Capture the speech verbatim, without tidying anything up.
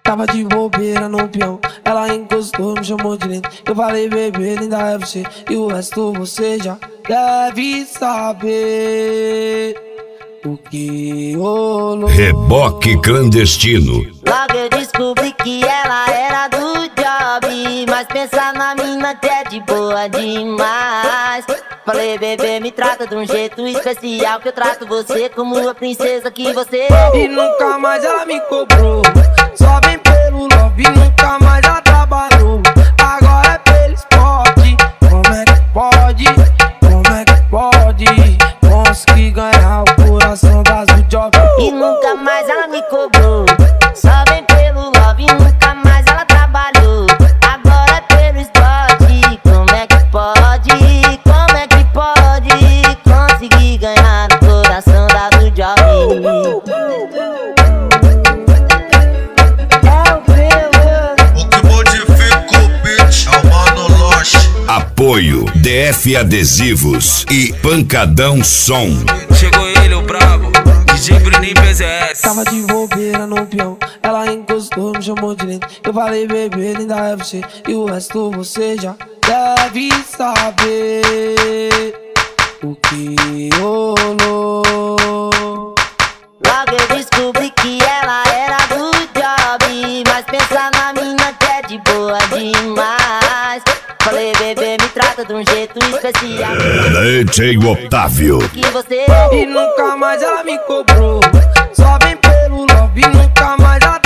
Tava de bobeira no peão, ela encostou, me chamou de lindo. Eu falei, bebê, linda é você, e o resto você já deve saber o que rolou. Reboque clandestino. Logo eu descobri que ela era do job, mas pensa na mina que é de boa demais. Falei, bebê, me trata de um jeito especial, que eu trato você como a princesa que você é. E nunca mais ela me cobrou, só vem pelo love, nunca mais ela trabalhou. Agora é pelo esporte, como é que pode, como é que pode conseguir ganhar o coração das do job. E nunca mais ela me cobrou, só vem pelo love, nunca mais ela trabalhou. Agora é pelo esporte, como é que pode, como é que pode conseguir ganhar o coração da do job. Apoio D F Adesivos e Pancadão Som. Chegou ele, o brabo, D J Bruninho P Z S. Tava de bobeira no peão, ela encostou, me chamou de lindo. Eu falei, bebê, linda é você, e o resto você já deve saber o que rolou. Logo eu descobri que ela era do job, mas pensa na mina que é de boa demais. Falei, bebê, me trata de um jeito especial, D J Otávio. que você é. E nunca mais ela me cobrou, só vem pelo love, nunca mais ela